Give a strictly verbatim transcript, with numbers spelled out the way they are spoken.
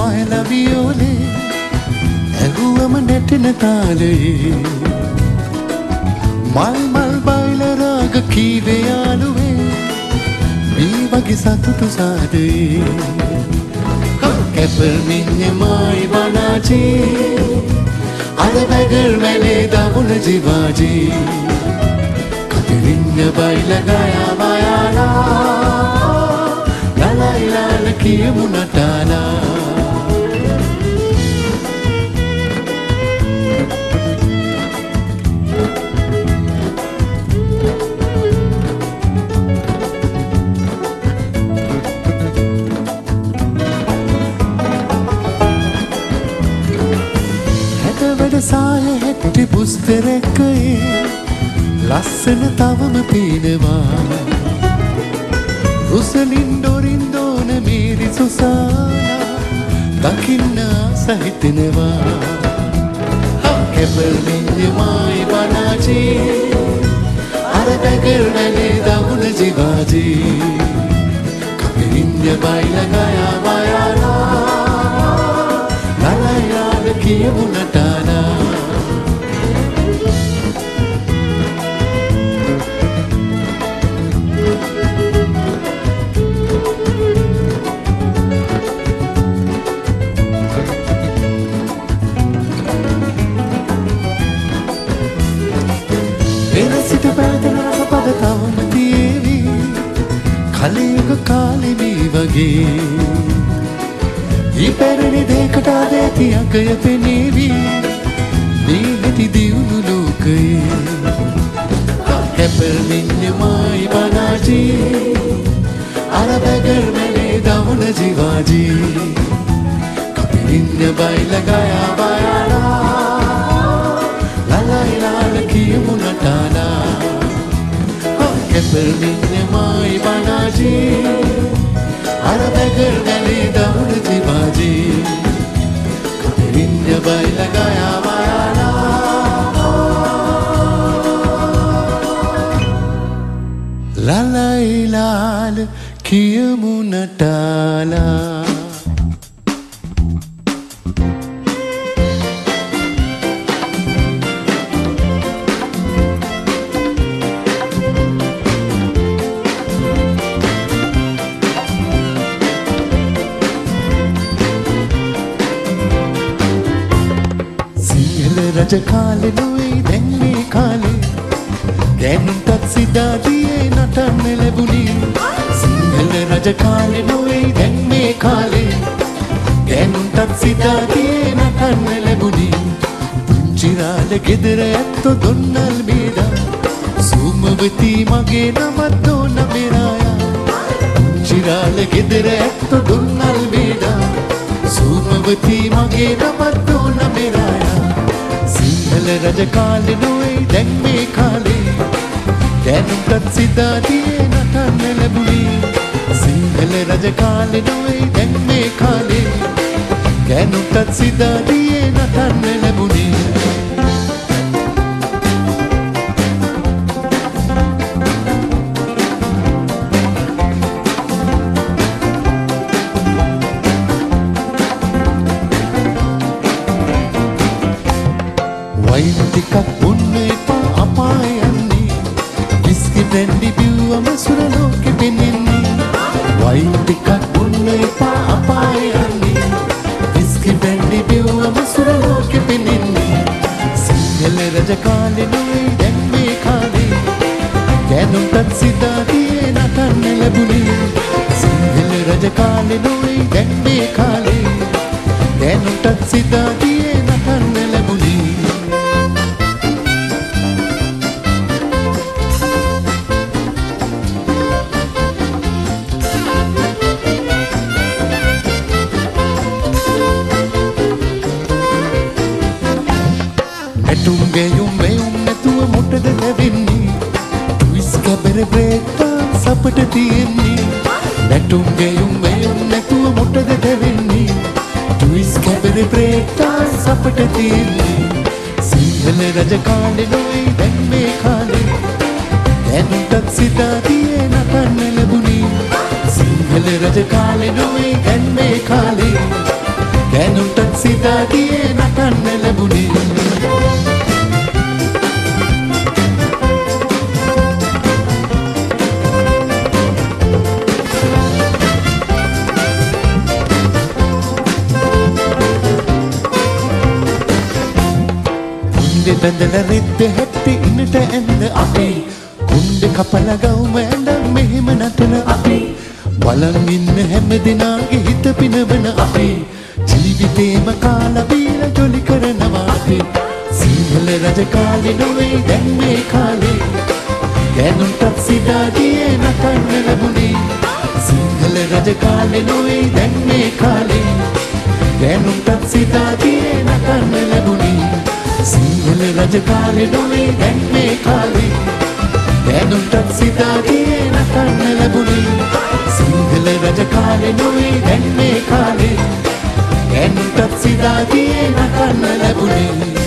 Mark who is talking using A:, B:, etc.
A: වයලා වියෝලේ ඇහුවම නැටෙන තාලයේ මල් මල් බයිල රාග කීවේ යාළුවේ මේ වගේ සතුටු සාදේ කැපල් මිඤ්ඤමයි බනාචේ අර බැගල් මැලේ දමුණ ජීවාජී කතරින්න බයිල ගයා බයාලා ලලයිලාල කියමු නටාලා සාය හැටි පුස්තරකයේ ලස්සන තවම පේනවා රුසලින් ඩොරින් දෝන මේරි සුසානා දකින්න සහිතනවා කැපල් මිඤ්ඤමයි බනාචේ අර බැගල් මැලේ දමුණ ජීවාජී කපිරින්න බයිල ගයා බයාලා ලලයිලාල කියමු නටාලා වෙනසිට පැවතෙන රසපද තවම තියේවි කලයක කාලෙ මේ වගේ ඉපැරණි දෙකට ආදැති අගය පෙනේවි මේ නැති දියුණු ලෝකයේ කැපල් මිඤ්ඤමයි බනාචේ අර බැගල් මැලේ දමුණ ජීවාජී කපිරින්න බයිල ගයා බයාලා ලලයිලාල කියමු නටාලා කැපල් මිඤ්ඤමයි බනාචේ අර බැගල් මැලේ දමුණ ජීවාජී කපිරින්න බයිල ගයා බයාලා ලලයිලාල කියමු නටාලා රජ කාලේ නොවේ දැන් මේ කාලේ දැනුම්ටත් සිතාදියේ නටන්න ලැබුණේ සිංහල රජ කාලේ නොවේ දැන් මේ කාලේ දැනුම්ටත් සිතාදියේ නටන්න ලැබුණේ පුංචිරාල ගෙදර ඇත්තෝ දොන්නල් බේදා සූමවති මගේ නමත් දෝන බෙරායා පුංචිරාල ගෙදර ඇත්තෝ දොන්නල් බේදා සූමවති මගේ නමත් දෝන බෙරායා සිංහල රජ කාලේ නොවේ දැන් මේ කාලේ දැනුම්ටත් සිතාදියේ නටන්න ලැබුණේ සිංහල රජ කාලේ නොවේ දැන් මේ කාලේ දැනුම්ටත් සිතාදියේ නටන්න ලැබුණේ වයින් ටිකක් බොන්න එපා අපාය යන්නේ විස්කි බ්‍රැන්ඩි බිව්වම සුර ලෝකෙ පෙනෙන්නේ වයින් ටිකක් බොන්න එපා අපාය යන්නේ විස්කි බ්‍රැන්ඩි බිව්වම සුර ලෝකෙ පෙනෙන්නේ සිංහල රජ කාලේ නොවේ දැන් මේ කාලේ දැනුම්ටත් සිතාදියේ නටන්න ලැබුණේ සිංහල රජ කාලේ නොවේ දැන් මේ කාලේ දැනුම්ටත් සිතාදියේ නටන්න ලැබුණේ ගෙයුම් වෙයුම් නැතුව මොටද දැවෙන්නේ ටුයිස් කැබර බ්‍රේක් ඩාන්ස් අපට තියෙන්නේ නැටුම් ගෙයුම් වෙයුම් නැතුව මොටද දැවෙන්නේ ටුයිස් කැබර බ්‍රේක් ඩාන්ස් අපට තියෙන්නේ සිංහල රජ කාලේ නොවේ දැන් මේ කාලේ දැනුම්ටත් සිතාදියේ නටන්න ලැබුණේ සිංහල රජ කාලේ නොවේ දැන් මේ කාලේ ඉන්දේ බැඳලා රෙද්ද හැට්ටි ඉන්නට ඇඳ අපි කුණ්ඩ කපලා ගවුම ඇඳ මෙහෙම නටන අපි බලන් ඉන්න හැම දිනාගේ හිත පිනවන අපි ජීවිතේම කාලා බීලා ජොලි කරනවා අපි සිංහල රජ කාලේ නොවේ දැන් මේ කාලේ ගෑනුන්ටත් සිතාගේ නටන්න ලැබුණේ සිංහල රජ කාලේ නොවේ දැන් මේ කාලේ ගෑනුන්ටත් සිතාගේ නටන්න ලැබුණේ සිංහල රජ කාලේ නොවේ දැන් මේ කාලේ ගෑනුන්ටත් සිතාගේ නටන්න ලැබුණේ සිංහල රජ කාලේ නොවේ දැන් මේ කාලේ ගෑනුන්ටත් සිතාගේ නටන්න ලැබුණේ